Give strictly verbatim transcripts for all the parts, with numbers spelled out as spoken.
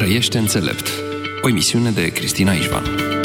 Trăiește înțelept. O emisiune de Cristina Ișvan.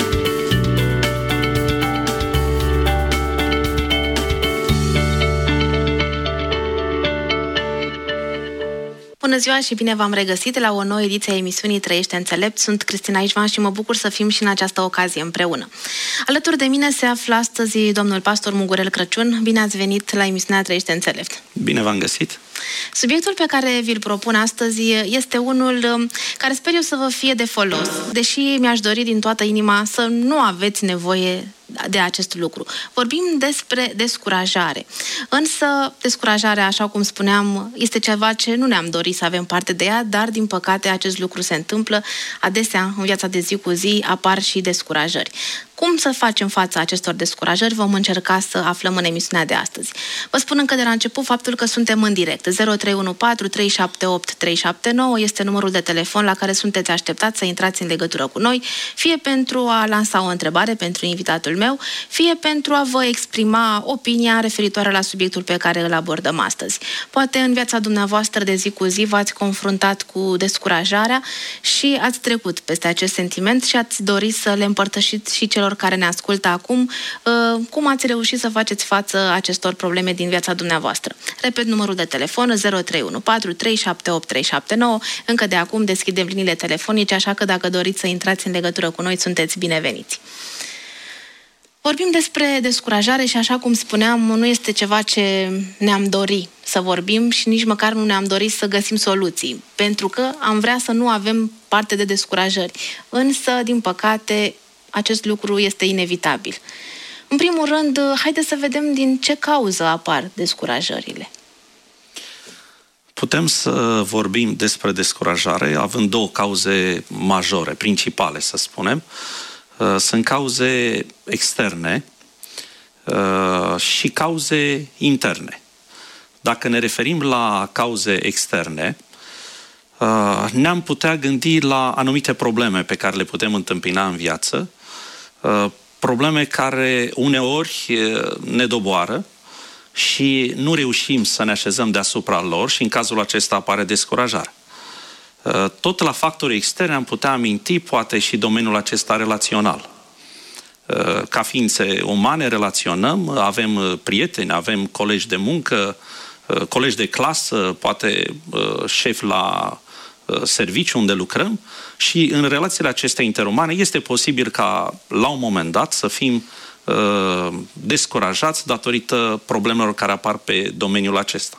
Bună ziua și bine v-am regăsit la o nouă ediție a emisiunii Trăiește înțelept. Sunt Cristina Ișvan și mă bucur să fim și în această ocazie împreună. Alături de mine se află astăzi domnul pastor Mugurel Crăciun. Bine ați venit la emisiunea Trăiește înțelept. Bine v-am găsit. Subiectul pe care vi-l propun astăzi este unul care sper eu să vă fie de folos, deși mi-aș dori din toată inima să nu aveți nevoie de acest lucru. Vorbim despre descurajare. Însă, descurajarea, așa cum spuneam, este ceva ce nu ne-am dorit să avem parte de ea, dar, din păcate, acest lucru se întâmplă. Adesea, în viața de zi cu zi, apar și descurajări. Cum să facem față acestor descurajări? Vom încerca să aflăm în emisiunea de astăzi. Vă spun încă de la început faptul că suntem în direct. zero trei unu patru trei șapte opt trei șapte nouă este numărul de telefon la care sunteți așteptați să intrați în legătură cu noi, fie pentru a lansa o întrebare pentru invitatul meu, fie pentru a vă exprima opinia referitoare la subiectul pe care îl abordăm astăzi. Poate în viața dumneavoastră de zi cu zi v-ați confruntat cu descurajarea și ați trecut peste acest sentiment și ați dorit să le împărtășiți și celor care ne ascultă acum cum ați reușit să faceți față acestor probleme din viața dumneavoastră. Repet numărul de telefon zero trei unu patru trei șapte opt trei șapte nouă. Încă de acum deschidem liniile telefonice, așa că dacă doriți să intrați în legătură cu noi, sunteți bineveniți. Vorbim despre descurajare și, așa cum spuneam, nu este ceva ce ne-am dorit să vorbim și nici măcar nu ne-am dorit să găsim soluții, pentru că am vrea să nu avem parte de descurajări. Însă, din păcate, acest lucru este inevitabil. În primul rând, haideți să vedem din ce cauză apar descurajările. Putem să vorbim despre descurajare având două cauze majore, principale, să spunem. Sunt cauze externe și cauze interne. Dacă ne referim la cauze externe, ne-am putea gândi la anumite probleme pe care le putem întâmpina în viață, probleme care uneori ne doboară și nu reușim să ne așezăm deasupra lor și în cazul acesta apare descurajarea. Tot la factorii externi am putea aminti poate și domeniul acesta relațional. Ca ființe umane relaționăm, avem prieteni, avem colegi de muncă, colegi de clasă, poate șef la serviciu unde lucrăm și în relațiile acestea interumane este posibil ca la un moment dat să fim descurajați datorită problemelor care apar pe domeniul acesta.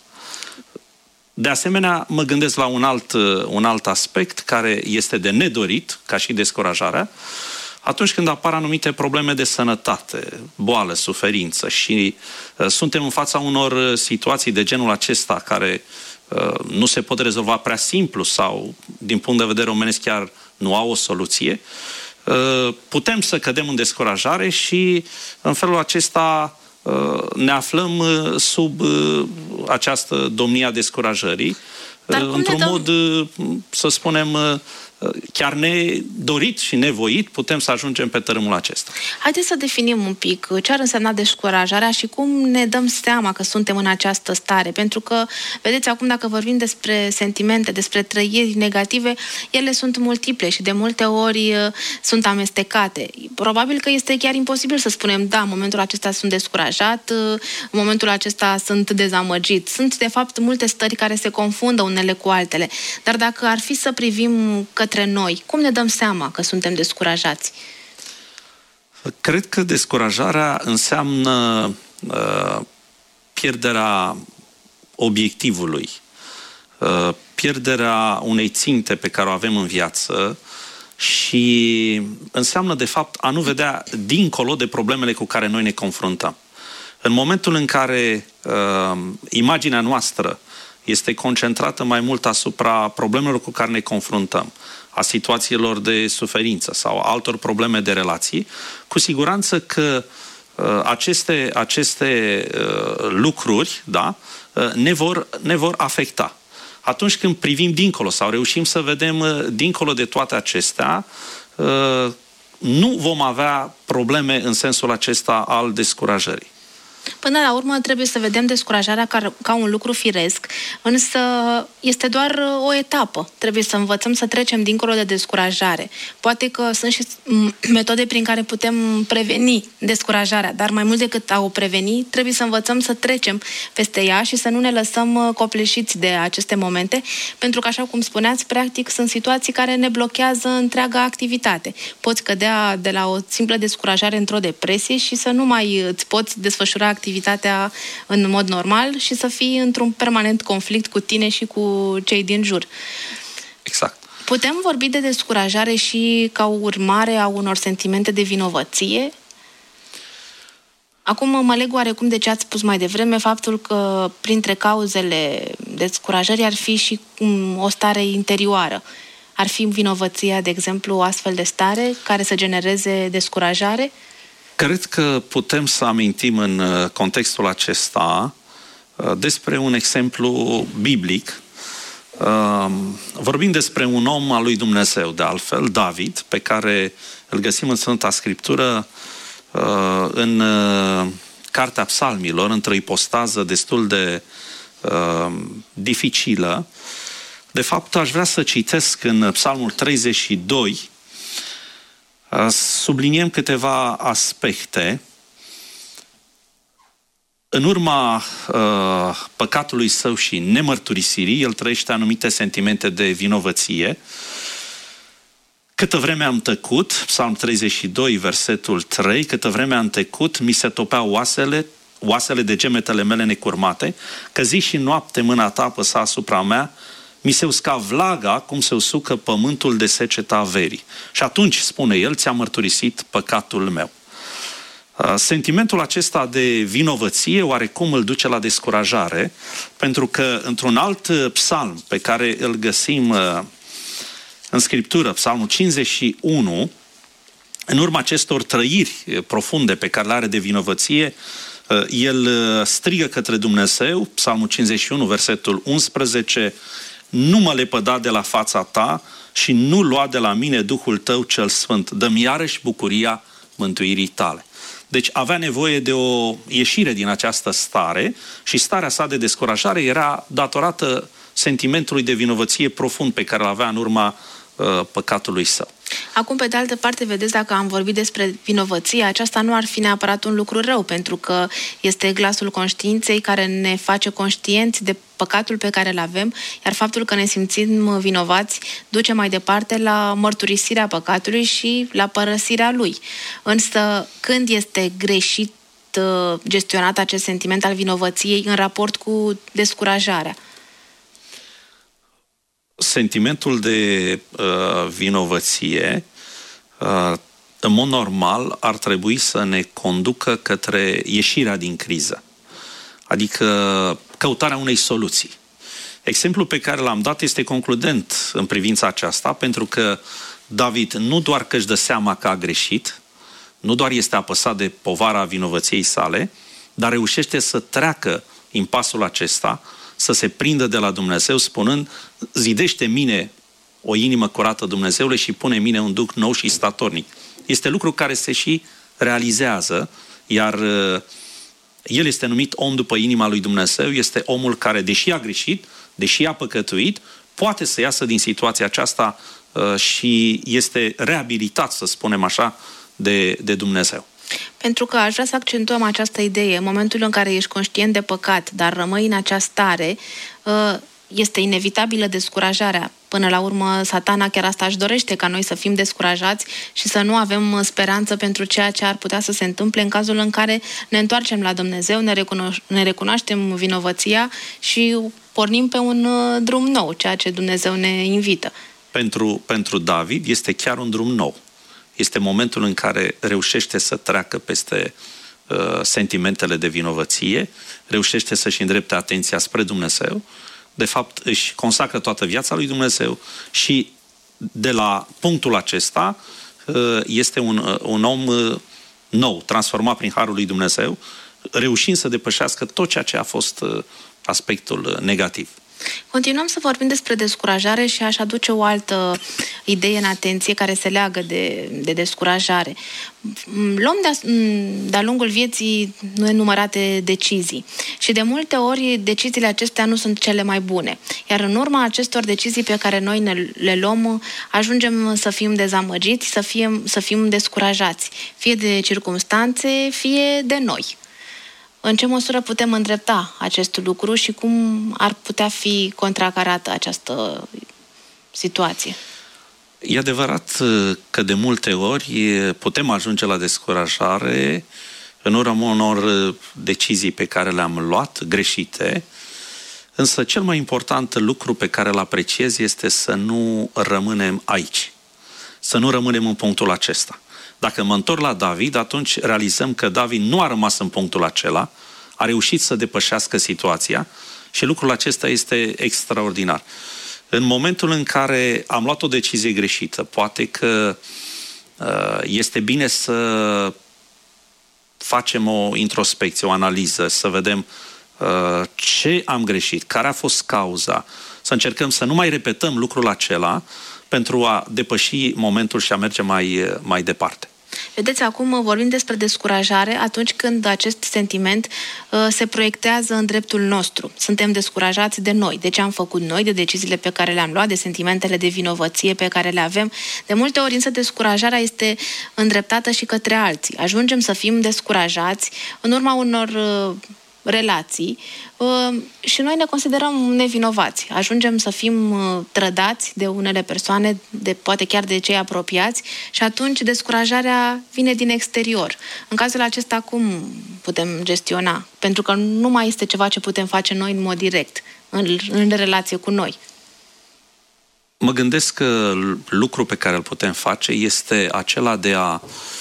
De asemenea, mă gândesc la un alt, un alt aspect care este de nedorit, ca și descurajarea, atunci când apar anumite probleme de sănătate, boală, suferință și uh, suntem în fața unor situații de genul acesta care uh, nu se pot rezolva prea simplu sau, din punct de vedere omenesc, chiar nu au o soluție, uh, putem să cădem în descurajare și în felul acesta ne aflăm sub această domnie a descurajării, într-un dăm... mod, să spunem, chiar nedorit și nevoit, putem să ajungem pe tărâmul acesta. Haideți să definim un pic ce ar însemna descurajarea și cum ne dăm seama că suntem în această stare. Pentru că, vedeți, acum dacă vorbim despre sentimente, despre trăiri negative, ele sunt multiple și de multe ori sunt amestecate. Probabil că este chiar imposibil să spunem, da, în momentul acesta sunt descurajat, în momentul acesta sunt dezamăgit. Sunt, de fapt, multe stări care se confundă unele cu altele. Dar dacă ar fi să privim către noi, cum ne dăm seama că suntem descurajați? Cred că descurajarea înseamnă uh, pierderea obiectivului, uh, pierderea unei ținte pe care o avem în viață și înseamnă, de fapt, a nu vedea dincolo de problemele cu care noi ne confruntăm. În momentul în care uh, imaginea noastră este concentrată mai mult asupra problemelor cu care ne confruntăm, a situațiilor de suferință sau altor probleme de relații, cu siguranță că uh, aceste, aceste uh, lucruri, da, uh, ne, vor, ne vor afecta. Atunci când privim dincolo sau reușim să vedem uh, dincolo de toate acestea, uh, nu vom avea probleme în sensul acesta al descurajării. Până la urmă trebuie să vedem descurajarea ca, ca un lucru firesc, însă este doar o etapă. Trebuie să învățăm să trecem dincolo de descurajare. Poate că sunt și metode prin care putem preveni descurajarea, dar mai mult decât a o preveni, trebuie să învățăm să trecem peste ea și să nu ne lăsăm copleșiți de aceste momente, pentru că, așa cum spuneați, practic sunt situații care ne blochează întreaga activitate. Poți cădea de la o simplă descurajare într-o depresie și să nu mai îți poți desfășura activitatea în mod normal și să fii într-un permanent conflict cu tine și cu cei din jur. Exact. Putem vorbi de descurajare și ca urmare a unor sentimente de vinovăție? Acum mă leg oarecum de ce ați spus mai devreme, faptul că printre cauzele descurajării ar fi și o stare interioară. Ar fi vinovăția, de exemplu, o astfel de stare care să genereze descurajare? Cred că putem să amintim în contextul acesta despre un exemplu biblic. Vorbim despre un om al lui Dumnezeu, de altfel, David, pe care îl găsim în Sfânta Scriptură în Cartea Psalmilor, într-o ipostază destul de dificilă. De fapt, aș vrea să citesc în Psalmul treizeci și doi, subliniem câteva aspecte. În urma uh, păcatului său și nemărturisirii, el trăiește anumite sentimente de vinovăție. Câtă vreme am tăcut, Psalm treizeci și doi, versetul trei, câtă vreme am tăcut, mi se topeau oasele, oasele de gemetele mele necurmate, că zi și noapte mâna ta apăsa asupra mea, mi se usca vlaga cum se usucă pământul de seceta verii. Și atunci, spune el, ți-a mărturisit păcatul meu. Sentimentul acesta de vinovăție oarecum îl duce la descurajare, pentru că într-un alt psalm pe care îl găsim în Scriptură, Psalmul cincizeci și unu, în urma acestor trăiri profunde pe care le are de vinovăție, el strigă către Dumnezeu, Psalmul cincizeci și unu, versetul unsprezece, nu mă lepăda de la fața ta și nu lua de la mine Duhul tău cel sfânt, dă-mi iarăși bucuria mântuirii tale. Deci avea nevoie de o ieșire din această stare și starea sa de descurajare era datorată sentimentului de vinovăție profund pe care îl avea în urma uh, păcatului său. Acum, pe de altă parte, vedeți, dacă am vorbit despre vinovăție, aceasta nu ar fi neapărat un lucru rău, pentru că este glasul conștiinței care ne face conștienți de păcatul pe care îl avem, iar faptul că ne simțim vinovați duce mai departe la mărturisirea păcatului și la părăsirea lui. Însă, când este greșit gestionat acest sentiment al vinovăției în raport cu descurajarea? Sentimentul de uh, vinovăție, uh, în mod normal, ar trebui să ne conducă către ieșirea din criză. Adică căutarea unei soluții. Exemplul pe care l-am dat este concludent în privința aceasta, pentru că David nu doar că își dă seama că a greșit, nu doar este apăsat de povara vinovăției sale, dar reușește să treacă impasul acesta, să se prindă de la Dumnezeu, spunând, zidește mine o inimă curată, Dumnezeule, și pune în mine un duh nou și statornic. Este lucru care se și realizează, iar el este numit om după inima lui Dumnezeu, este omul care, deși a greșit, deși a păcătuit, poate să iasă din situația aceasta și este reabilitat, să spunem așa, de, de Dumnezeu. Pentru că aș vrea să accentuăm această idee. În momentul în care ești conștient de păcat, dar rămâi în acea stare, este inevitabilă descurajarea. Până la urmă, Satana chiar asta își dorește, ca noi să fim descurajați și să nu avem speranță pentru ceea ce ar putea să se întâmple în cazul în care ne întoarcem la Dumnezeu, ne, recuno- ne recunoaștem vinovăția și pornim pe un drum nou, ceea ce Dumnezeu ne invită. Pentru, pentru David este chiar un drum nou. Este momentul în care reușește să treacă peste uh, sentimentele de vinovăție, reușește să-și îndrepte atenția spre Dumnezeu, de fapt își consacră toată viața lui Dumnezeu și de la punctul acesta uh, este un, uh, un om uh, nou, transformat prin harul lui Dumnezeu, reușind să depășească tot ceea ce a fost uh, aspectul uh, negativ. Continuăm să vorbim despre descurajare și aș aduce o altă idee în atenție care se leagă de, de descurajare. Luăm de-a, de-a lungul vieții nenumărate decizii și de multe ori deciziile acestea nu sunt cele mai bune. Iar în urma acestor decizii pe care noi ne, le luăm, ajungem să fim dezamăgiți, să fim, să fim descurajați, fie de circumstanțe, fie de noi. În ce măsură putem îndrepta acest lucru și cum ar putea fi contracarată această situație? E adevărat că de multe ori putem ajunge la descurajare în urma unor decizii pe care le-am luat, greșite, însă cel mai important lucru pe care îl apreciez este să nu rămânem aici, să nu rămânem în punctul acesta. Dacă mă întorc la David, atunci realizăm că David nu a rămas în punctul acela, a reușit să depășească situația și lucrul acesta este extraordinar. În momentul în care am luat o decizie greșită, poate că uh, este bine să facem o introspecție, o analiză, să vedem uh, ce am greșit, care a fost cauza, să încercăm să nu mai repetăm lucrul acela pentru a depăși momentul și a merge mai, mai departe. Vedeți, acum vorbim despre descurajare atunci când acest sentiment uh, se proiectează în dreptul nostru. Suntem descurajați de noi, de ce am făcut noi, de deciziile pe care le-am luat, de sentimentele de vinovăție pe care le avem. De multe ori însă descurajarea este îndreptată și către alții. Ajungem să fim descurajați în urma unor uh, relații uh, și noi ne considerăm nevinovați. Ajungem să fim uh, trădați de unele persoane, de, poate chiar de cei apropiați, și atunci descurajarea vine din exterior. În cazul acesta, cum putem gestiona? Pentru că nu mai este ceva ce putem face noi în mod direct, în, în relație cu noi. Mă gândesc că lucrul pe care îl putem face este acela de a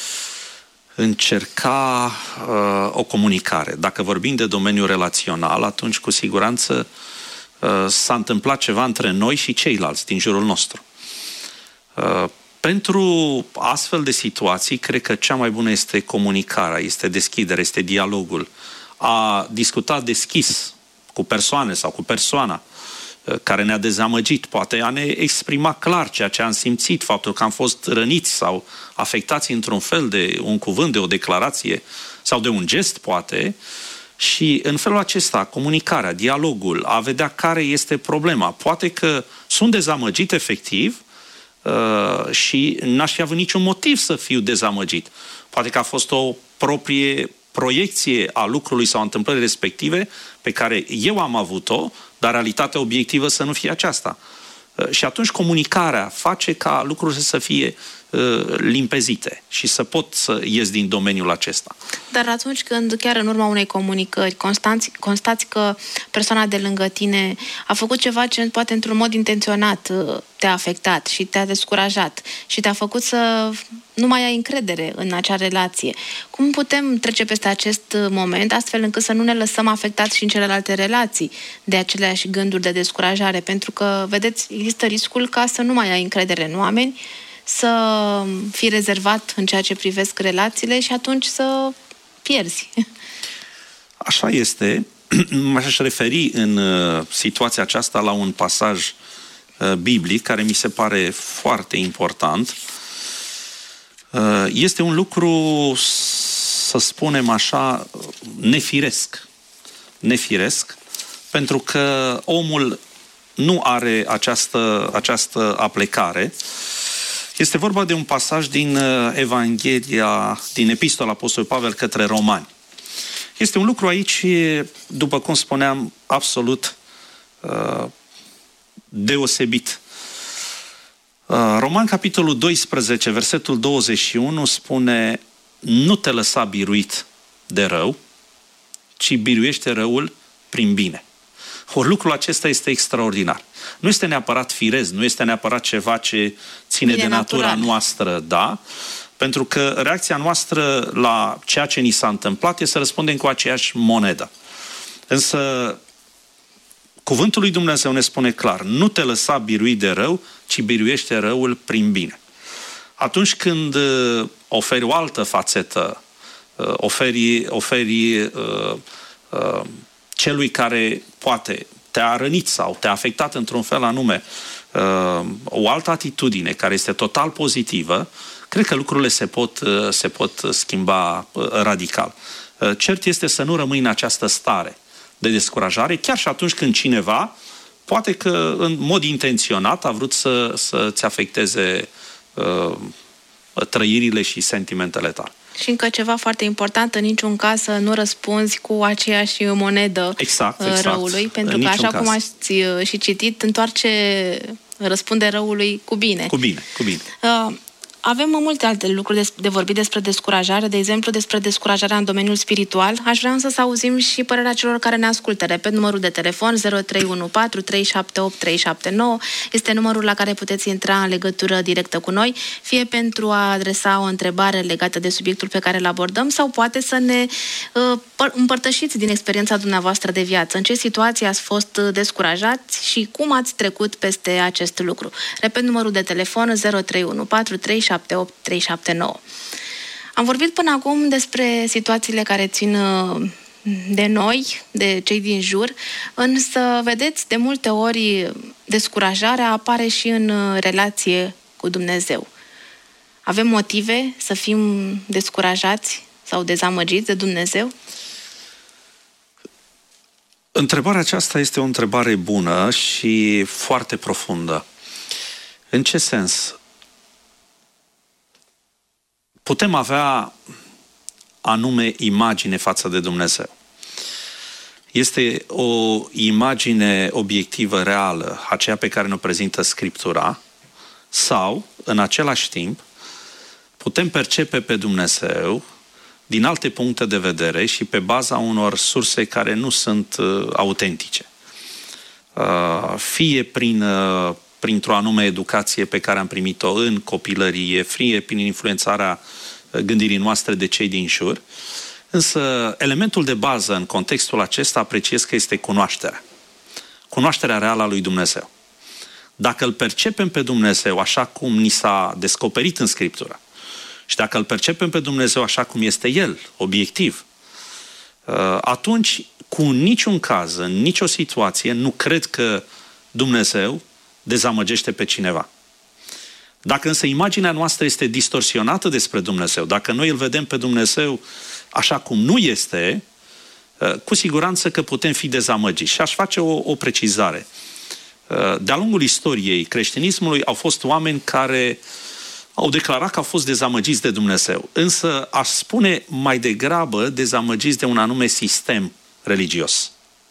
încerca uh, o comunicare. Dacă vorbim de domeniul relațional, atunci cu siguranță uh, s-a întâmplat ceva între noi și ceilalți din jurul nostru. Uh, pentru astfel de situații, cred că cea mai bună este comunicarea, este deschiderea, este dialogul. A discuta deschis cu persoane sau cu persoana care ne-a dezamăgit, poate a ne exprima clar ceea ce am simțit, faptul că am fost răniți sau afectați într-un fel de un cuvânt, de o declarație sau de un gest, poate, și în felul acesta, comunicarea, dialogul, a vedea care este problema. Poate că sunt dezamăgit efectiv uh, și n-aș fi avut niciun motiv să fiu dezamăgit. Poate că a fost o proprie proiecție a lucrului sau a întâmplării respective pe care eu am avut-o, dar realitatea obiectivă să nu fie aceasta. Și atunci comunicarea face ca lucrurile să fie uh, limpezite și să pot să ies din domeniul acesta. Dar atunci când chiar în urma unei comunicări constați, constați că persoana de lângă tine a făcut ceva ce poate într-un mod intenționat te-a afectat și te-a descurajat și te-a făcut să nu mai ai încredere în acea relație, cum putem trece peste acest moment astfel încât să nu ne lăsăm afectați și în celelalte relații de aceleași gânduri de descurajare? Pentru că, vedeți, există riscul ca să nu mai ai încredere în oameni, să fii rezervat în ceea ce privesc relațiile și atunci să pierzi. Așa este. M-aș referi în situația aceasta la un pasaj biblic care mi se pare foarte important. Este un lucru, să spunem așa, nefiresc. Nefiresc, pentru că omul nu are această, această aplecare. Este vorba de un pasaj din Evanghelia, din Epistola Apostolului Pavel către Romani. Este un lucru aici, după cum spuneam, absolut uh, deosebit. Uh, Roman, capitolul doisprezece, versetul douăzeci și unu, spune: nu te lăsa biruit de rău, ci biruiește răul prin bine. Or, lucrul acesta este extraordinar. Nu este neapărat firez, nu este neapărat ceva ce ține bine de natura natural. noastră, da? Pentru că reacția noastră la ceea ce ni s-a întâmplat este să răspundem cu aceeași monedă. Însă, cuvântul lui Dumnezeu ne spune clar: nu te lăsa birui de rău, ci biruiește răul prin bine. Atunci când oferi o altă fațetă, oferi, oferi uh, uh, celui care poate te-a rănit sau te-a afectat într-un fel anume, o altă atitudine care este total pozitivă, cred că lucrurile se pot, se pot schimba radical. Cert este să nu rămâi în această stare de descurajare, chiar și atunci când cineva, poate că în mod intenționat, a vrut să, să-ți afecteze uh, trăirile și sentimentele tale. Și încă ceva foarte important, în niciun caz să nu răspunzi cu aceeași monedă exact, exact. răului, pentru că, așa caz. cum ați și citit, întoarce, răspunde răului cu bine. Cu bine, cu bine. Uh, Avem multe alte lucruri de, de vorbit despre descurajare, de exemplu despre descurajarea în domeniul spiritual. Aș vrea însă să auzim și părerea celor care ne ascultă. Repet, numărul de telefon zero trei unu patru trei șapte opt trei șapte nouă este numărul la care puteți intra în legătură directă cu noi, fie pentru a adresa o întrebare legată de subiectul pe care îl abordăm, sau poate să ne uh, împărtășiți din experiența dumneavoastră de viață. În ce situație ați fost descurajați și cum ați trecut peste acest lucru. Repet, numărul de telefon zero trei unu patru trei șapte opt trei șapte nouă. Am vorbit până acum despre situațiile care țin de noi, de cei din jur, însă, vedeți, de multe ori descurajarea apare și în relație cu Dumnezeu. Avem motive să fim descurajați sau dezamăgiți de Dumnezeu? Întrebarea aceasta este o întrebare bună și foarte profundă. În ce sens? Putem avea anume imagine față de Dumnezeu. Este o imagine obiectivă, reală, aceea pe care ne-o prezintă Scriptura, sau, în același timp, putem percepe pe Dumnezeu din alte puncte de vedere și pe baza unor surse care nu sunt uh, autentice. Uh, fie prin, uh, printr-o anume educație pe care am primit-o în copilărie, fie prin influențarea gândirii noastre de cei din jur. Însă elementul de bază în contextul acesta apreciez că este cunoașterea. Cunoașterea reală a lui Dumnezeu. Dacă îl percepem pe Dumnezeu așa cum ni s-a descoperit în Scriptură și dacă îl percepem pe Dumnezeu așa cum este El, obiectiv, atunci, cu niciun caz, în nicio situație, nu cred că Dumnezeu dezamăgește pe cineva. Dacă însă imaginea noastră este distorsionată despre Dumnezeu, dacă noi îl vedem pe Dumnezeu așa cum nu este, cu siguranță că putem fi dezamăgiți. Și aș face o, o precizare. De-a lungul istoriei creștinismului au fost oameni care au declarat că au fost dezamăgiți de Dumnezeu. Însă aș spune mai degrabă dezamăgiți de un anume sistem religios.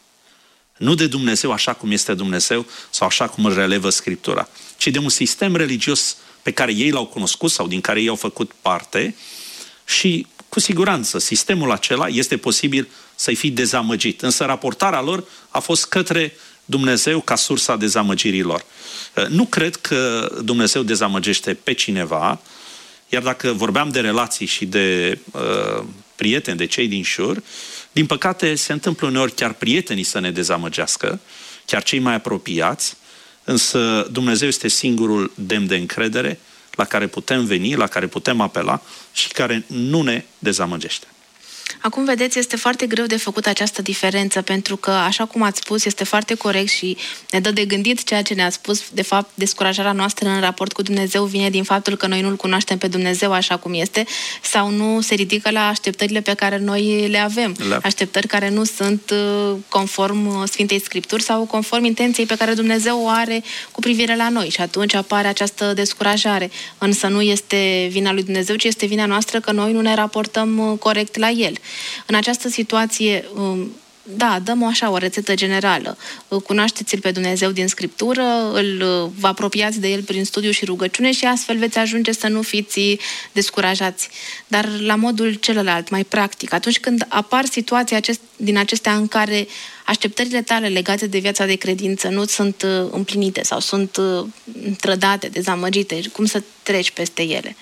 Nu de Dumnezeu așa cum este Dumnezeu sau așa cum îl relevă Scriptura, ci de un sistem religios pe care ei l-au cunoscut sau din care ei au făcut parte și, cu siguranță, sistemul acela este posibil să-i fi dezamăgit. Însă raportarea lor a fost către Dumnezeu ca sursa dezamăgirilor. Nu cred că Dumnezeu dezamăgește pe cineva, iar dacă vorbeam de relații și de uh, prieteni, de cei din jur, din păcate se întâmplă uneori chiar prietenii să ne dezamăgească, chiar cei mai apropiați, însă Dumnezeu este singurul demn de încredere la care putem veni, la care putem apela și care nu ne dezamăgește. Acum, vedeți, este foarte greu de făcut această diferență, pentru că, așa cum ați spus, este foarte corect și ne dă de gândit ceea ce ne-ați spus. De fapt, descurajarea noastră în raport cu Dumnezeu vine din faptul că noi nu-L cunoaștem pe Dumnezeu așa cum este sau nu se ridică la așteptările pe care noi le avem. Le... Așteptări care nu sunt conform Sfintei Scripturi sau conform intenției pe care Dumnezeu o are cu privire la noi. Și atunci apare această descurajare. Însă nu este vina lui Dumnezeu, ci este vina noastră că noi nu ne raportăm corect la El. În această situație, da, dăm o așa, o rețetă generală. Cunoașteți-L pe Dumnezeu din Scriptură, îl vă apropiați de El prin studiu și rugăciune și astfel veți ajunge să nu fiți descurajați. Dar la modul celălalt, mai practic, atunci când apar situații acest, din acestea în care așteptările tale legate de viața de credință nu sunt împlinite sau sunt trădate, dezamăgite, cum să treci peste ele?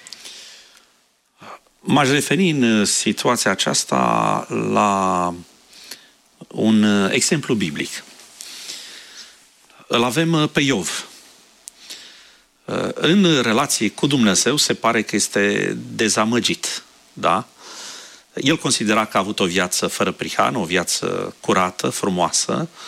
M-aș referi în situația aceasta la un exemplu biblic. Îl avem pe Iov. În relație cu Dumnezeu se pare că este dezamăgit, da? El considera că a avut o viață fără prihană, o viață curată, frumoasă,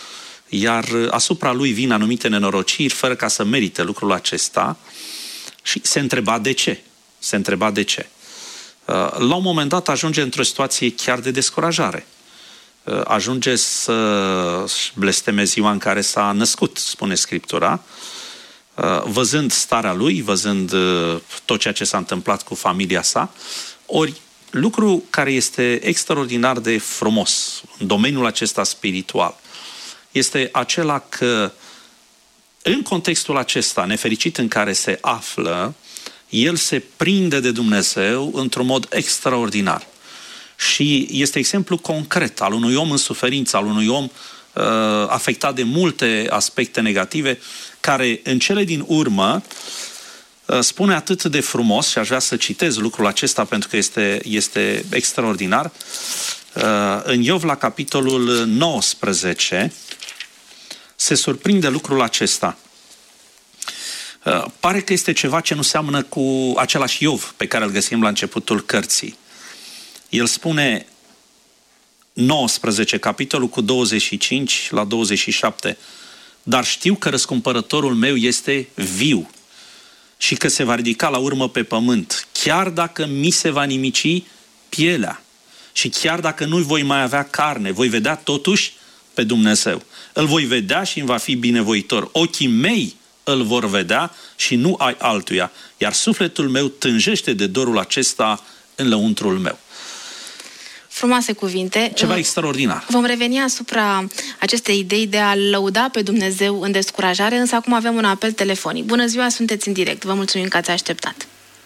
iar asupra lui vin anumite nenorociri fără ca să merite lucrul acesta și se întreba de ce. Se întreba de ce. La un moment dat ajunge într-o situație chiar de descurajare. Ajunge să blesteme ziua în care s-a născut, spune Scriptura, văzând starea lui, văzând tot ceea ce s-a întâmplat cu familia sa. Ori, lucru care este extraordinar de frumos în domeniul acesta spiritual este acela că în contextul acesta nefericit în care se află, el se prinde de Dumnezeu într-un mod extraordinar. Și este exemplu concret al unui om în suferință, al unui om uh, afectat de multe aspecte negative, care în cele din urmă uh, spune atât de frumos, și aș vrea să citez lucrul acesta pentru că este, este extraordinar, uh, în Iov la capitolul nouăsprezece se surprinde lucrul acesta. Uh, pare că este ceva ce nu seamănă cu același Iov pe care îl găsim la începutul cărții. El spune, nouăsprezece, capitolul cu douăzeci și cinci la douăzeci și șapte, dar știu că răscumpărătorul meu este viu și că se va ridica la urmă pe pământ, chiar dacă mi se va nimici pielea și chiar dacă nu voi mai avea carne, voi vedea totuși pe Dumnezeu. Îl voi vedea și îmi va fi binevoitor. Ochii mei îl vor vedea și nu ai altuia, iar sufletul meu tânjește de dorul acesta în lăuntrul meu. Frumoase cuvinte. Ceva extraordinar. Vom reveni asupra acestei idei de a lăuda pe Dumnezeu în descurajare, însă acum avem un apel telefonic. Bună ziua, sunteți în direct. Vă mulțumim că ați așteptat.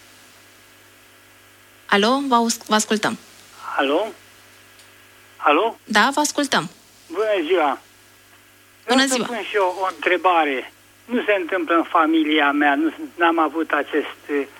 Alo, vă, vă ascultăm. Alo? Alo? Da, vă ascultăm. Bună ziua. Bună Vreau ziua. să pun și eu o întrebare. Nu se întâmplă în familia mea, nu n-am avut acest,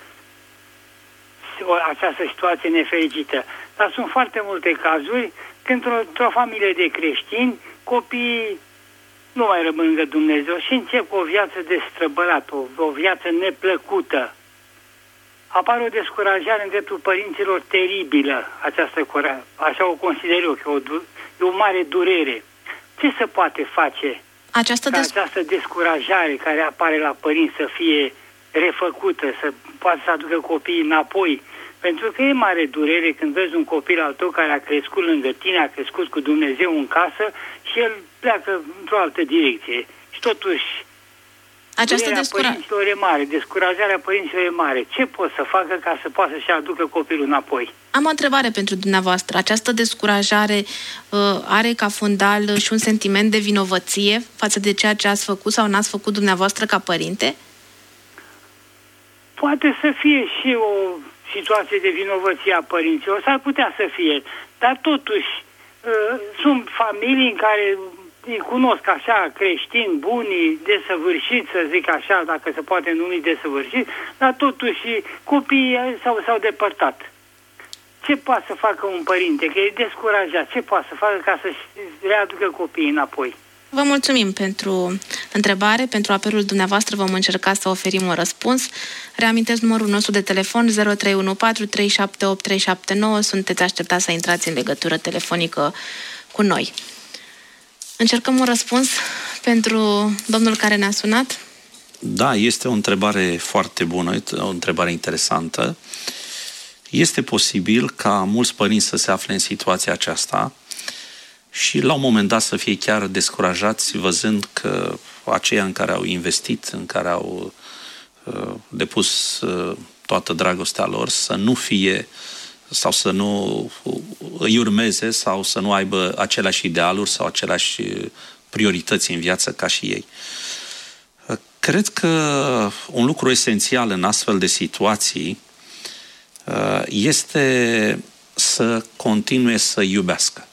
o, această situație nefericită. Dar sunt foarte multe cazuri când într-o, într-o familie de creștini, copiii nu mai rămân lângă Dumnezeu și încep o viață destrăbălată, o, o viață neplăcută. Apare o descurajare în dreptul părinților teribilă, această, așa o consider eu, că o, e o mare durere. Ce se poate face Această, ca des... această descurajare care apare la părinți să fie refăcută, să poată să aducă copiii înapoi? Pentru că e mare durere când vezi un copil al tău care a crescut lângă tine, a crescut cu Dumnezeu în casă și el pleacă într-o altă direcție. Și totuși, Această durerea descura... părinților e mare, descurajarea părinților e mare. Ce pot să facă ca să poată să-și aducă copilul înapoi? Am o întrebare pentru dumneavoastră. Această descurajare uh, are ca fundal și un sentiment de vinovăție față de ceea ce ați făcut sau n-ați făcut dumneavoastră ca părinte? Poate să fie și o situație de vinovăție a părinților, s-ar putea să fie, dar totuși uh, sunt familii în care îi cunosc așa creștini buni, desăvârșiți, să zic așa, dacă se poate numi desăvârșiți, dar totuși copiii s-au, s-au depărtat. Ce poate să facă un părinte? Că e descurajat. Ce poate să facă ca să-și readucă copiii înapoi? Vă mulțumim pentru întrebare, pentru apelul dumneavoastră. Vom încerca să oferim un răspuns. Reamintesc numărul nostru de telefon zero trei unu patru trei șapte opt trei șapte nouă. Sunteți așteptați să intrați în legătură telefonică cu noi. Încercăm un răspuns pentru domnul care ne-a sunat? Da, este o întrebare foarte bună, o întrebare interesantă. Este posibil ca mulți părinți să se afle în situația aceasta și la un moment dat să fie chiar descurajați văzând că aceia în care au investit, în care au uh, depus uh, toată dragostea lor, să nu fie sau să nu îi urmeze sau să nu aibă aceleași idealuri sau aceleași priorități în viață ca și ei. Cred că un lucru esențial în astfel de situații este să continue să iubească.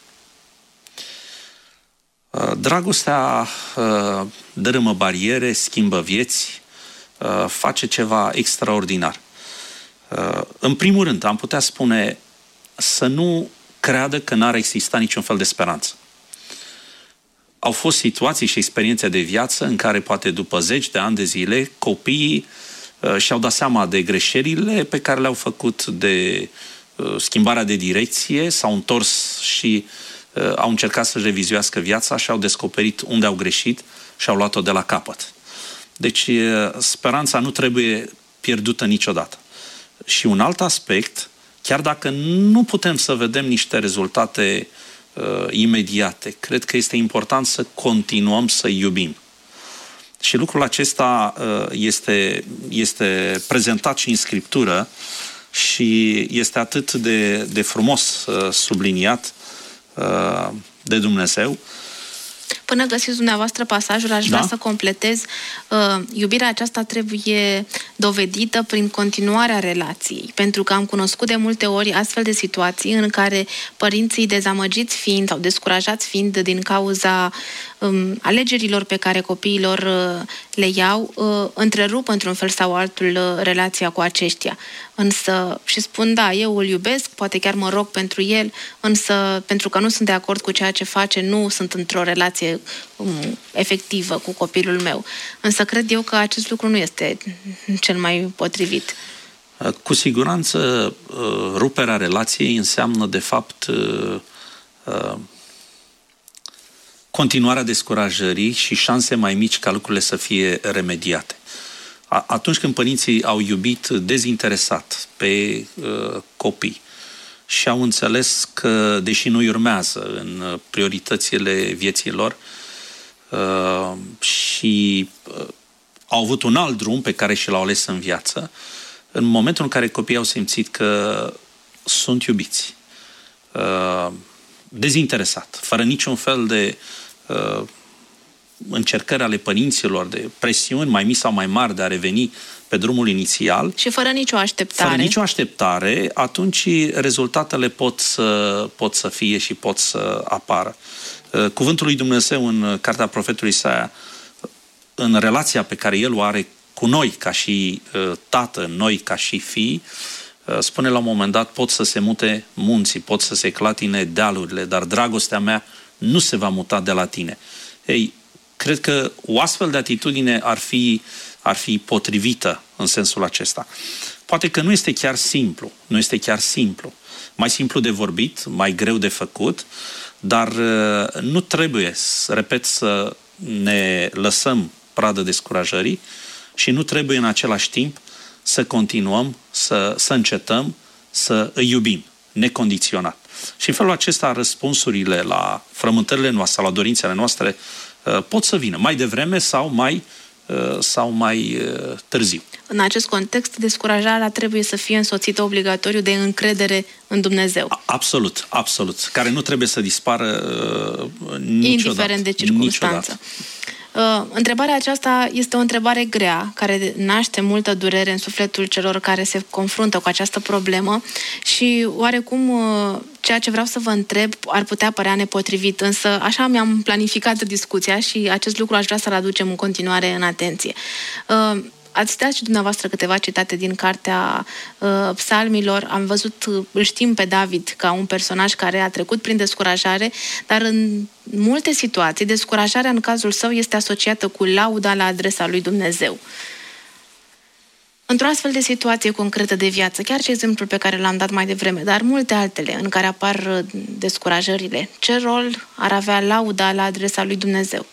Dragostea dărâmă bariere, schimbă vieți, face ceva extraordinar. În primul rând, am putea spune să nu creadă că n-ar exista niciun fel de speranță. Au fost situații și experiențe de viață în care poate după zeci de ani de zile copiii uh, și-au dat seama de greșelile pe care le-au făcut, de uh, schimbarea de direcție, s-au întors și au încercat să-și revizuiască viața și au descoperit unde au greșit și au luat-o de la capăt. Deci speranța nu trebuie pierdută niciodată. Și un alt aspect, chiar dacă nu putem să vedem niște rezultate uh, imediate, cred că este important să continuăm să iubim. Și lucrul acesta uh, este, este prezentat și în Scriptură și este atât de, de frumos uh, subliniat uh, de Dumnezeu. Până găsiți dumneavoastră pasajul, aș da? vrea să completez. Uh, iubirea aceasta trebuie dovedită prin continuarea relației, pentru că am cunoscut de multe ori astfel de situații în care părinții dezamăgiți fiind sau descurajați fiind din cauza um, alegerilor pe care copiilor uh, le iau, uh, întrerup într-un fel sau altul uh, relația cu aceștia. Însă, și spun, da, eu îl iubesc, poate chiar mă rog pentru el, însă pentru că nu sunt de acord cu ceea ce face, nu sunt într-o relație um, efectivă cu copilul meu. Însă cred eu că acest lucru nu este cel mai potrivit. Cu siguranță, ruperea relației înseamnă, de fapt, continuarea descurajării și șanse mai mici ca lucrurile să fie remediate. Atunci când părinții au iubit dezinteresat pe uh, copii și au înțeles că, deși nu urmează în prioritățile vieții lor uh, și uh, au avut un alt drum pe care și l-au ales în viață, în momentul în care copiii au simțit că sunt iubiți, uh, dezinteresat, fără niciun fel de uh, încercări ale părinților, de presiuni mai mici sau mai mari de a reveni pe drumul inițial. Și fără nicio așteptare. Fără nicio așteptare, atunci rezultatele pot să, pot să fie și pot să apară. Cuvântul lui Dumnezeu în cartea profetului Isaia, în relația pe care el o are cu noi ca și tată, noi ca și fii, spune la un moment dat, pot să se mute munții, pot să se clatine dealurile, dar dragostea mea nu se va muta de la tine. Ei, cred că o astfel de atitudine ar fi, ar fi potrivită în sensul acesta. Poate că nu este chiar simplu, nu este chiar simplu. Mai simplu de vorbit, mai greu de făcut, dar nu trebuie, repet, să ne lăsăm pradă descurajării și nu trebuie în același timp să continuăm, să, să încetăm, să îi iubim, necondiționat. Și în felul acesta răspunsurile la frământările noastre, la dorințele noastre, pot să vină mai devreme sau mai, sau mai târziu. În acest context, descurajarea trebuie să fie însoțită obligatoriu de încredere în Dumnezeu. Absolut, absolut. Care nu trebuie să dispară uh, niciodată. Indiferent de circunstanță. Niciodată. Uh, întrebarea aceasta este o întrebare grea, care naște multă durere în sufletul celor care se confruntă cu această problemă și oarecum uh, ceea ce vreau să vă întreb ar putea părea nepotrivit, însă așa mi-am planificat discuția și acest lucru aș vrea să-l aducem în continuare în atenție. Uh, Ați citat și dumneavoastră câteva citate din cartea uh, Psalmilor. Am văzut, îl știm pe David ca un personaj care a trecut prin descurajare, dar în multe situații, descurajarea în cazul său este asociată cu lauda la adresa lui Dumnezeu. Într-o astfel de situație concretă de viață, chiar și exemplul pe care l-am dat mai devreme, dar multe altele în care apar descurajările, ce rol ar avea lauda la adresa lui Dumnezeu?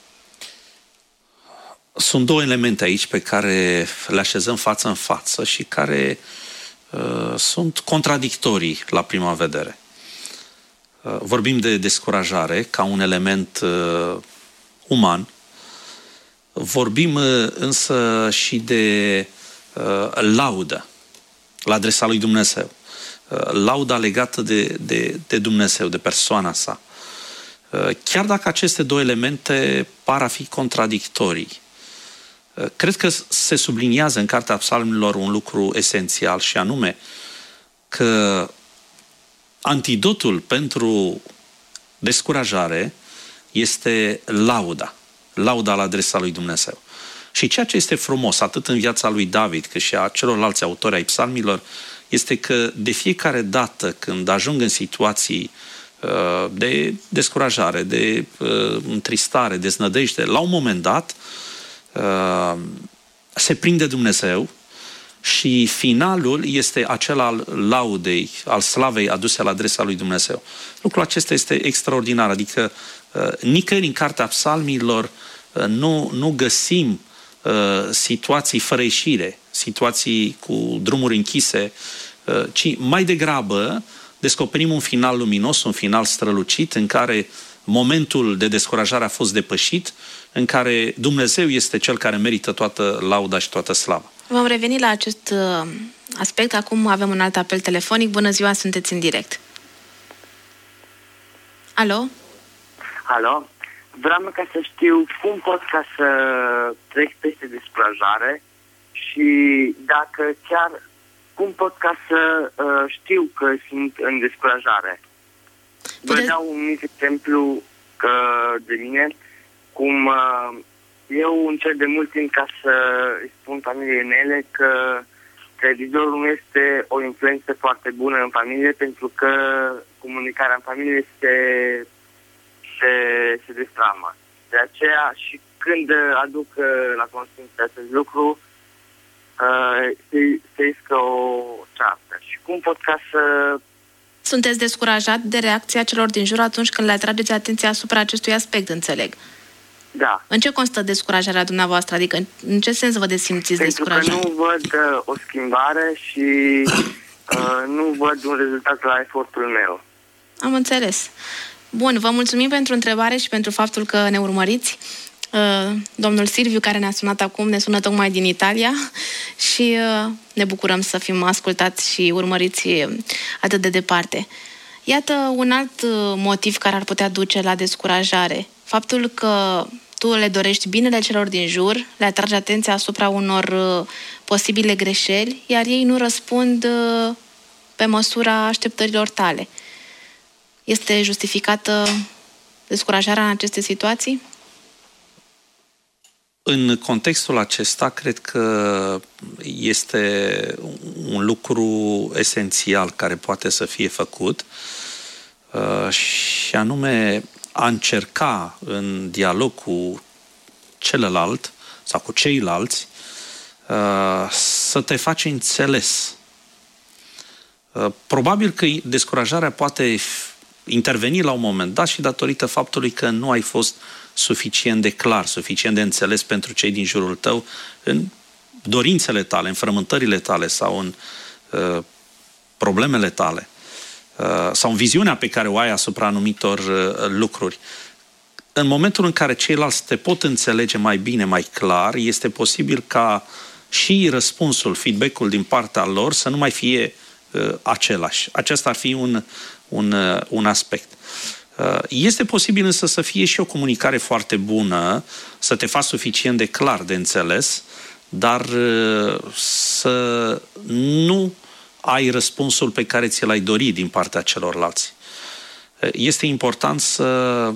Sunt două elemente aici pe care le așezăm față în față și care uh, sunt contradictorii la prima vedere. Uh, vorbim de descurajare ca un element uh, uman, vorbim uh, însă și de uh, laudă la adresa lui Dumnezeu. Uh, lauda legată de, de, de Dumnezeu, de persoana sa. Uh, chiar dacă aceste două elemente par a fi contradictorii, cred că se subliniază în Cartea Psalmilor un lucru esențial și anume că antidotul pentru descurajare este lauda. Lauda la adresa lui Dumnezeu. Și ceea ce este frumos atât în viața lui David cât și a celorlalți autori ai psalmilor este că de fiecare dată când ajung în situații de descurajare, de întristare, deznădejde, la un moment dat se prinde Dumnezeu și finalul este acela al laudei, al slavei aduse la adresa lui Dumnezeu. Lucrul acesta este extraordinar, adică nicăieri în Cartea Psalmilor nu, nu găsim situații fără ieșire, situații cu drumuri închise, ci mai degrabă descoperim un final luminos, un final strălucit, în care momentul de descurajare a fost depășit, în care Dumnezeu este Cel care merită toată lauda și toată slava. Vom reveni la acest aspect. Acum avem un alt apel telefonic. Bună ziua, sunteți în direct. Alo? Alo? Vreau ca să știu cum pot ca să trec peste descurajare și dacă chiar cum pot ca să uh, știu că sunt în descurajare. Vă Puteți... dau un mic exemplu că de mine, cum uh, eu încerc de mult timp ca să îi spun familiei mele că televizorul nu este o influență foarte bună în familie, pentru că comunicarea în familie se, se, se destramă. De aceea și când aduc la conștiință acest lucru, uh, se, se iscă o ceartă. Și cum pot ca să... Sunteți descurajat de reacția celor din jur atunci când le atrageți atenția asupra acestui aspect, înțeleg? Da. În ce constă descurajarea dumneavoastră? Adică în ce sens vă desimțiți descurajat? Pentru că nu văd uh, o schimbare și uh, nu văd un rezultat la efortul meu. Am înțeles. Bun, vă mulțumim pentru întrebare și pentru faptul că ne urmăriți. Uh, domnul Silviu, care ne-a sunat acum, ne sună tocmai din Italia și uh, ne bucurăm să fim ascultați și urmăriți atât de departe. Iată un alt motiv care ar putea duce la descurajare. Faptul că tu le dorești binele celor din jur, le atragi atenția asupra unor uh, posibile greșeli, iar ei nu răspund uh, pe măsura așteptărilor tale. Este justificată descurajarea în aceste situații? În contextul acesta, cred că este un lucru esențial care poate să fie făcut, uh, și anume a încerca în dialog cu celălalt sau cu ceilalți uh, să te faci înțeles. Uh, probabil că descurajarea poate interveni la un moment dat și datorită faptului că nu ai fost suficient de clar, suficient de înțeles pentru cei din jurul tău în dorințele tale, în frământările tale sau în uh, problemele tale sau în viziunea pe care o ai asupra anumitor uh, lucruri. În momentul în care ceilalți te pot înțelege mai bine, mai clar, este posibil ca și răspunsul, feedback-ul din partea lor să nu mai fie uh, același. Acesta ar fi un, un, uh, un aspect. Uh, este posibil însă să fie și o comunicare foarte bună, să te faci suficient de clar, de înțeles, dar uh, să nu ai răspunsul pe care ți l-ai dorit din partea celorlalți. Este important să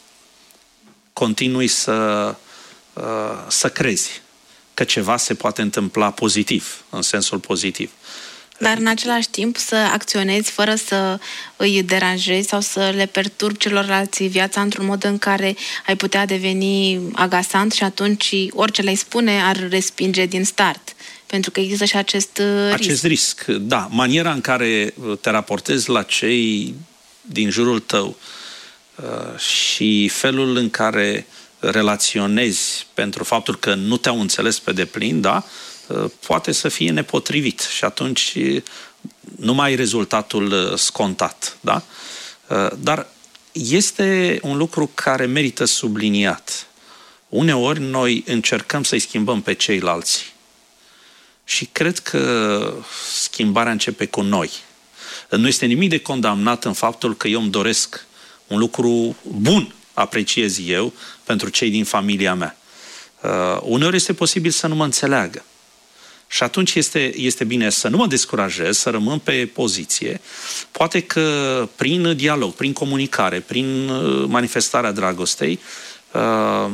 continui să, să crezi că ceva se poate întâmpla pozitiv, în sensul pozitiv. Dar în același timp să acționezi fără să îi deranjezi sau să le perturbi celorlalți viața într-un mod în care ai putea deveni agasant și atunci orice le-ai spune ar respinge din start. Pentru că există și acest risc. Acest risc, da. Maniera în care te raportezi la cei din jurul tău și felul în care relaționezi pentru faptul că nu te-au înțeles pe deplin, da, poate să fie nepotrivit și atunci nu mai ai rezultatul scontat, da? Dar este un lucru care merită subliniat. Uneori noi încercăm să-i schimbăm pe ceilalți și cred că schimbarea începe cu noi. Nu este nimic de condamnat în faptul că eu îmi doresc un lucru bun, apreciez eu, pentru cei din familia mea. Uh, uneori este posibil să nu mă înțeleagă. Și atunci este, este bine să nu mă descurajez, să rămân pe poziție. Poate că prin dialog, prin comunicare, prin manifestarea dragostei, uh,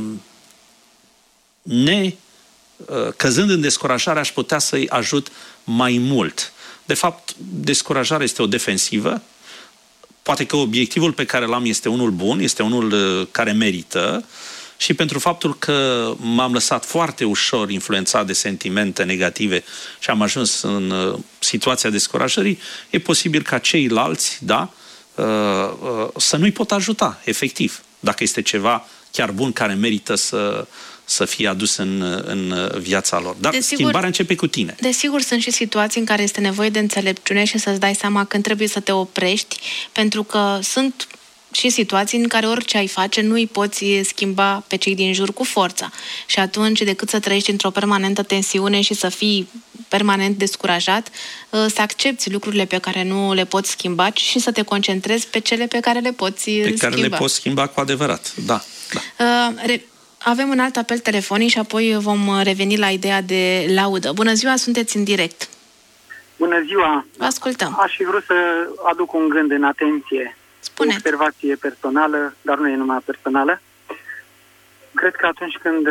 ne, uh, căzând în descurajare, aș putea să-i ajut mai mult. De fapt, descurajarea este o defensivă. Poate că obiectivul pe care l-am este unul bun, este unul care merită și pentru faptul că m-am lăsat foarte ușor influențat de sentimente negative și am ajuns în uh, situația descurajării, e posibil ca ceilalți, da, uh, uh, să nu-i pot ajuta, efectiv, dacă este ceva chiar bun care merită să, să fie adus în, în viața lor. Dar desigur, schimbarea începe cu tine. Desigur, sunt și situații în care este nevoie de înțelepciune și să-ți dai seama când trebuie să te oprești, pentru că sunt și situații în care orice ai face nu îi poți schimba pe cei din jur cu forța. Și atunci, decât să trăiești într-o permanentă tensiune și să fii permanent descurajat, să accepti lucrurile pe care nu le poți schimba și să te concentrezi pe cele pe care le poți pe schimba. Pe care le poți schimba cu adevărat, da. da. Uh, re- avem un alt apel telefonic și apoi vom reveni la ideea de laudă. Bună ziua, sunteți în direct. Bună ziua. Vă ascultăm. Aș fi vrut să aduc un gând în atenție. Spune. O observație personală, dar nu e numai personală. Cred că atunci când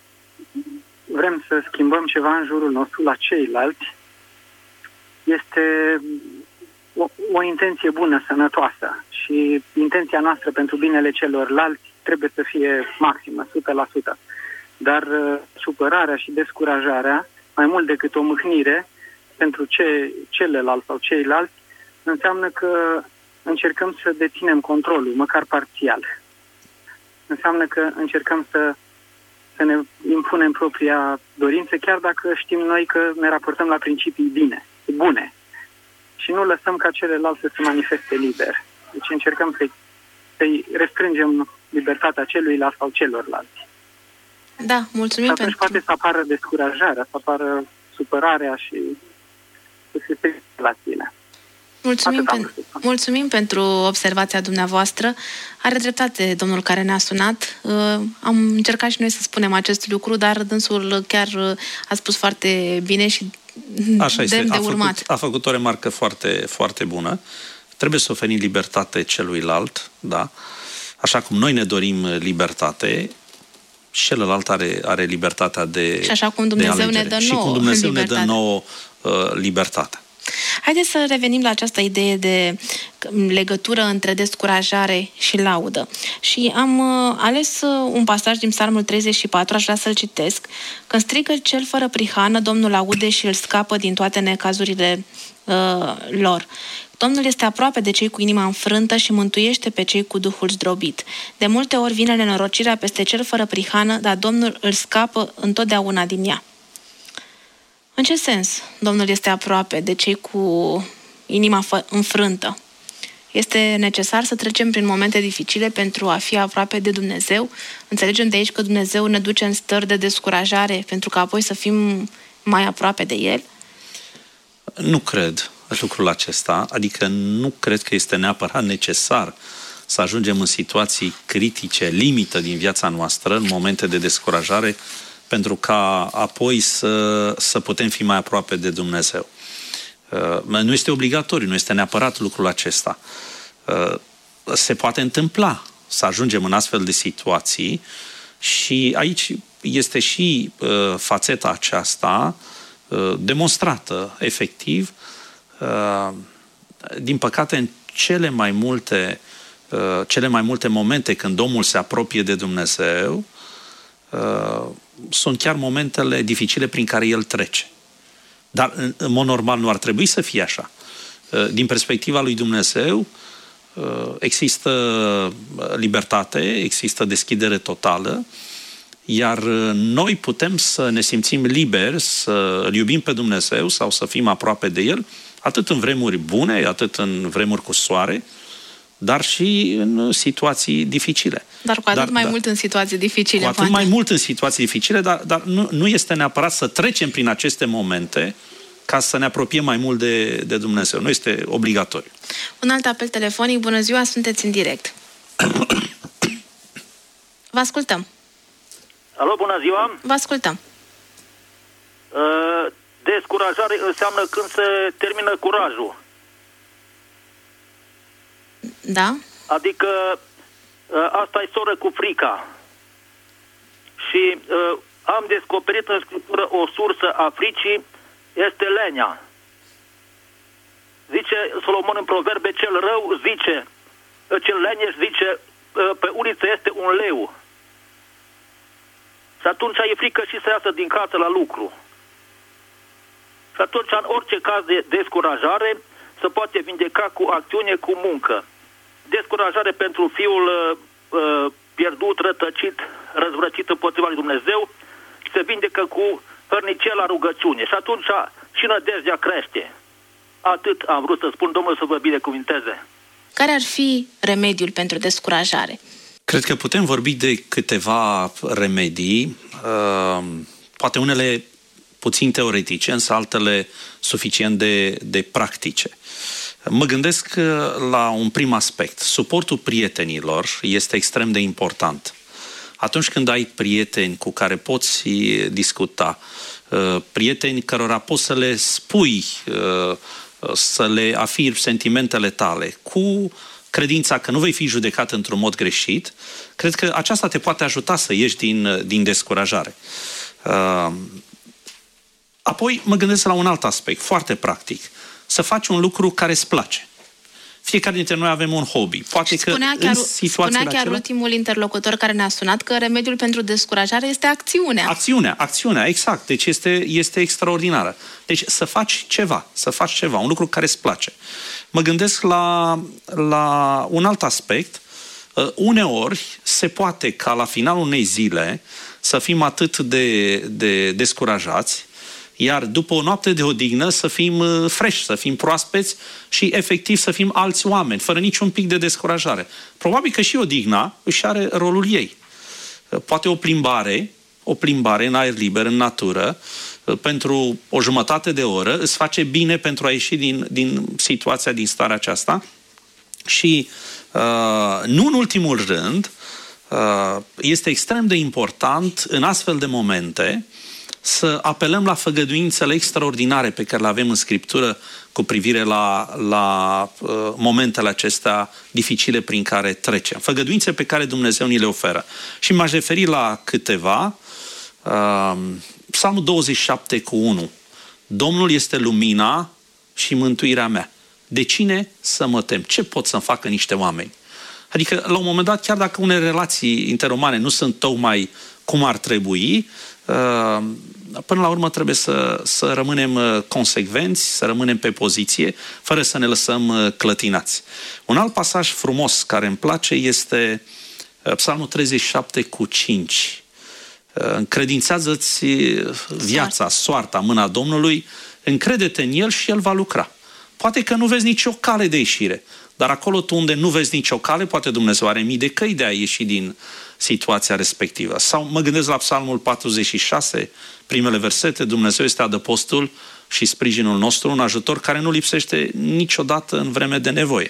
vrem să schimbăm ceva în jurul nostru la ceilalți, este o, o intenție bună, sănătoasă. Și intenția noastră pentru binele celorlalți trebuie să fie maximă, o sută la sută. Dar uh, supărarea și descurajarea, mai mult decât o mâhnire pentru ce, celălalt sau ceilalți, înseamnă că încercăm să deținem controlul, măcar parțial. Înseamnă că încercăm să, să ne impunem propria dorință, chiar dacă știm noi că ne raportăm la principii bine, bune. Și nu lăsăm ca celălalt să se manifeste liber. Deci încercăm să-i, să-i restrângem libertatea celuilalt sau celorlalți. Da, mulțumim și atunci pentru... poate să apară descurajarea, să apară supărarea și să se strice relațiile. Mulțumim, pen... Mulțumim pentru observația dumneavoastră. Are dreptate domnul care ne-a sunat. Uh, am încercat și noi să spunem acest lucru, dar dânsul chiar a spus foarte bine și Așa este. demn de a urmat. Făcut, a făcut o remarcă foarte, foarte bună. Trebuie să oferim libertate celuilalt, da? Așa cum noi ne dorim libertate, celălalt are, are libertatea de Și așa cum Dumnezeu ne dă nouă Și cum Dumnezeu libertate. ne dă nouă uh, libertate. Haideți să revenim la această idee de legătură între descurajare și laudă. Și am uh, ales uh, un pasaj din Psalmul treizeci și patru, aș vrea să-l citesc. Când strigă cel fără prihană, Domnul aude și îl scapă din toate necazurile uh, lor. Domnul este aproape de cei cu inima înfrântă și mântuiește pe cei cu duhul zdrobit. De multe ori vine nenorocirea peste cel fără prihană, dar Domnul îl scapă întotdeauna din ea. În ce sens Domnul este aproape de cei cu inima înfrântă? Este necesar să trecem prin momente dificile pentru a fi aproape de Dumnezeu? Înțelegem de aici că Dumnezeu ne duce în stări de descurajare pentru că apoi să fim mai aproape de El? Nu cred lucrul acesta, adică nu cred că este neapărat necesar să ajungem în situații critice, limită din viața noastră, în momente de descurajare, pentru ca apoi să, să putem fi mai aproape de Dumnezeu. Nu este obligatoriu, nu este neapărat lucrul acesta. Se poate întâmpla să ajungem în astfel de situații și aici este și fațeta aceasta demonstrată efectiv. Din păcate, în cele mai multe, cele mai multe momente când omul se apropie de Dumnezeu, sunt chiar momentele dificile prin care el trece. Dar, în mod normal, nu ar trebui să fie așa. Din perspectiva lui Dumnezeu, există libertate, există deschidere totală, iar noi putem să ne simțim liberi, să îl iubim pe Dumnezeu sau să fim aproape de El, atât în vremuri bune, atât în vremuri cu soare, dar și în situații dificile. Dar cu atât dar, mai da, mult în situații dificile. Cu atât poate. mai mult în situații dificile, dar, dar nu, nu este neapărat să trecem prin aceste momente ca să ne apropiem mai mult de, de Dumnezeu. Nu este obligatoriu. Un alt apel telefonic. Bună ziua, sunteți în direct. Vă ascultăm. Alo, bună ziua. Vă ascultăm. Uh, descurajare înseamnă când se termină curajul. Da? Adică uh, asta e soră cu frica. Și uh, am descoperit în Scriptură o sursă a fricii, este lenea. Zice Solomon în Proverbe, cel rău zice, cel leneș zice, uh, pe uliță este un leu. Și atunci e frică și să iasă din casă la lucru. Și atunci, în orice caz de descurajare, se poate vindeca cu acțiune, cu muncă. Descurajare pentru fiul uh, pierdut, rătăcit, răzvrăcit împotriva lui Dumnezeu, se vindecă cu hărnicie la rugăciune. Și atunci și nădejdea crește. Atât am vrut să spun, Domnul să vă binecuvinteze. Care ar fi remediul pentru descurajare? Cred că putem vorbi de câteva remedii, uh, poate unele puțin teoretice, însă altele suficient de, de practice. Mă gândesc la un prim aspect. Suportul prietenilor este extrem de important. Atunci când ai prieteni cu care poți discuta, prieteni cărora poți să le spui, să le afirmi sentimentele tale, cu credința că nu vei fi judecat într-un mod greșit, cred că aceasta te poate ajuta să ieși din, din descurajare. Apoi mă gândesc la un alt aspect, foarte practic. Să faci un lucru care îți place. Fiecare dintre noi avem un hobby. Poate că spunea chiar, în situațiile spunea chiar acelea... ultimul interlocutor care ne-a sunat că remediul pentru descurajare este acțiunea. Acțiunea, acțiunea, exact. Deci este, este extraordinară. Deci să faci ceva, să faci ceva, un lucru care îți place. Mă gândesc la, la un alt aspect. Uh, uneori se poate ca la finalul unei zile să fim atât de, de descurajați, iar după o noapte de odihnă să fim fresh, să fim proaspeți și efectiv să fim alți oameni, fără niciun pic de descurajare. Probabil că și odihna își are rolul ei. Poate o plimbare, o plimbare în aer liber, în natură, pentru o jumătate de oră, îți face bine pentru a ieși din, din situația, din starea aceasta. Și uh, nu în ultimul rând, uh, este extrem de important în astfel de momente să apelăm la făgăduințele extraordinare pe care le avem în Scriptură cu privire la, la uh, momentele acestea dificile prin care trecem. Făgăduințe pe care Dumnezeu ni le oferă. Și m-aș referi la câteva. Uh, Psalmul douăzeci și șapte cu unu. Domnul este lumina și mântuirea mea. De cine să mă tem? Ce pot să-mi facă niște oameni? Adică, la un moment dat, chiar dacă unele relații interumane nu sunt tocmai cum ar trebui, până la urmă trebuie să, să rămânem consecvenți, să rămânem pe poziție, fără să ne lăsăm clătinați. Un alt pasaj frumos care îmi place este Psalmul treizeci și șapte cu cinci. Încredințează-ți viața, soarta, mâna Domnului, încrede-te în El și El va lucra. Poate că nu vezi nicio cale de ieșire, dar acolo tu unde nu vezi nicio cale, poate Dumnezeu are mii de căi de a ieși din situația respectivă. Sau mă gândesc la Psalmul patruzeci și șase, primele versete, Dumnezeu este adăpostul și sprijinul nostru, un ajutor care nu lipsește niciodată în vreme de nevoie.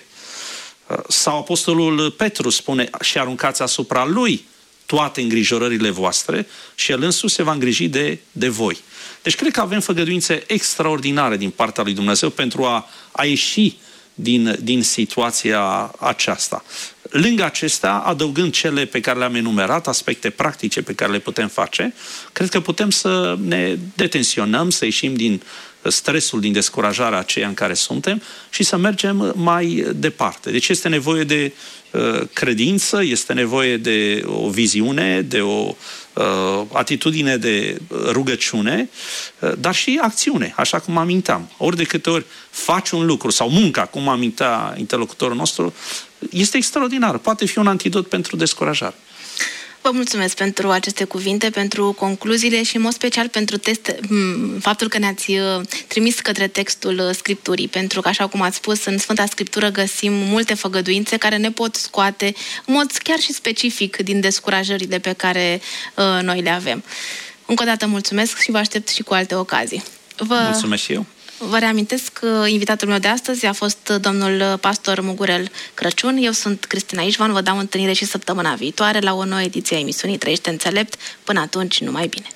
Sau Apostolul Petru spune, și aruncați asupra Lui toate îngrijorările voastre și El însuși se va îngriji de, de voi. Deci cred că avem făgăduințe extraordinare din partea lui Dumnezeu pentru a, a ieși din, din situația aceasta. Lângă acestea, adăugând cele pe care le-am enumerat, aspecte practice pe care le putem face, cred că putem să ne detensionăm, să ieșim din stresul, din descurajarea aceea în care suntem și să mergem mai departe. Deci este nevoie de uh, credință, este nevoie de o viziune, de o uh, atitudine de rugăciune, uh, dar și acțiune, așa cum aminteam. Ori de câte ori faci un lucru sau munca, cum amintea interlocutorul nostru, este extraordinar. Poate fi un antidot pentru descurajare. Vă mulțumesc pentru aceste cuvinte, pentru concluziile și în mod special pentru teste, faptul că ne-ați trimis către textul Scripturii, pentru că, așa cum ați spus, în Sfânta Scriptură găsim multe făgăduințe care ne pot scoate în mod chiar și specific din descurajările pe care uh, noi le avem. Încă o dată mulțumesc și vă aștept și cu alte ocazii. Vă... Mulțumesc și eu. Vă reamintesc că invitatul meu de astăzi a fost domnul pastor Mugurel Crăciun. Eu sunt Cristina Ișvan, vă dau întâlnire și săptămâna viitoare la o nouă ediție a emisiunii Trăiește Înțelept. Până atunci, numai bine!